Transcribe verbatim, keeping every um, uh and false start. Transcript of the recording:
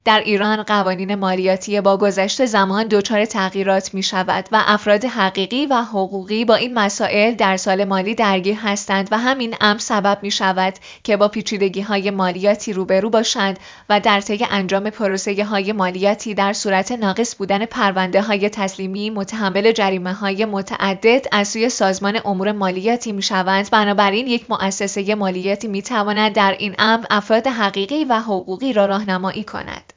در ایران قوانین مالیاتی با گذشت زمان دچار تغییرات می شود و افراد حقیقی و حقوقی با این مسائل در سال مالی درگیر هستند و همین امر سبب می شود که با پیچیدگی های مالیاتی روبرو باشند و در طی انجام پروسه های مالیاتی در صورت ناقص بودن پرونده های تسلیمی متحمل جریمه های متعدد از سوی سازمان امور مالیاتی می شوند. بنابراین یک مؤسسه مالیاتی می تواند در این امر افراد حقیقی و حقوقی را راهنمایی کند.